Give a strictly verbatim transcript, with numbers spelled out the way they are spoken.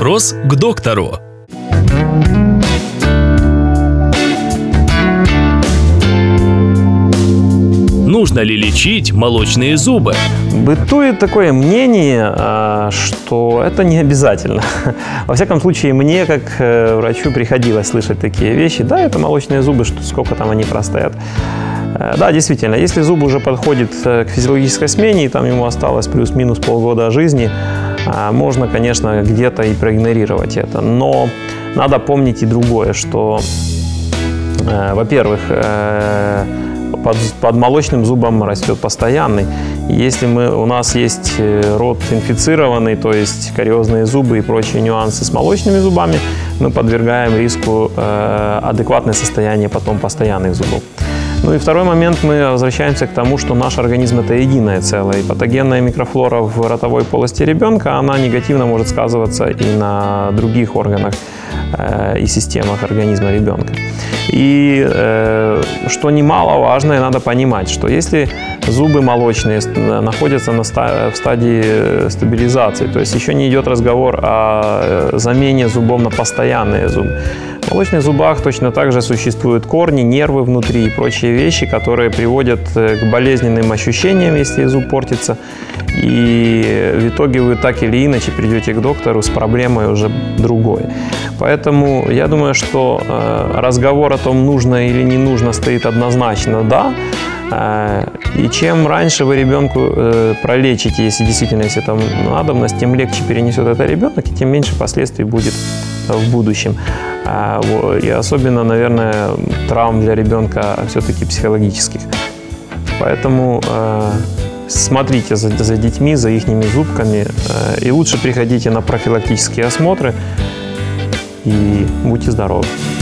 Вопрос к доктору. Нужно ли лечить молочные зубы? Бытует такое мнение, что это не обязательно. Во всяком случае, мне, как врачу, приходилось слышать такие вещи. Да, это молочные зубы, что сколько там они простоят. Да, действительно, если зуб уже подходит к физиологической смене, и там ему осталось плюс-минус полгода жизни, можно, конечно, где-то и проигнорировать это. Но надо помнить и другое, что, во-первых, Под, под молочным зубом растет постоянный. Если мы, у нас есть рот инфицированный, то есть кариозные зубы и прочие нюансы с молочными зубами, мы подвергаем риску э, адекватное состояние потом постоянных зубов. Ну и второй момент, мы возвращаемся к тому, что наш организм – это единое целое. И патогенная микрофлора в ротовой полости ребенка, она негативно может сказываться и на других органах э, и системах организма ребенка. И э, что немаловажно, надо понимать, что если зубы молочные находятся на ста- в стадии стабилизации, то есть еще не идет разговор о замене зубов на постоянные зубы, в молочных зубах точно так же существуют корни, нервы внутри и прочие вещи, которые приводят к болезненным ощущениям, если зуб портится. И в итоге вы так или иначе придете к доктору с проблемой уже другой. Поэтому я думаю, что разговор о том, нужно или не нужно, стоит однозначно «да». И чем раньше вы ребенку пролечите, если действительно есть эта надобность, тем легче перенесет это ребенок, и тем меньше последствий будет в будущем. И особенно, наверное, травм для ребенка все-таки психологических. Поэтому смотрите за, за детьми, за их зубками, и лучше приходите на профилактические осмотры и будьте здоровы.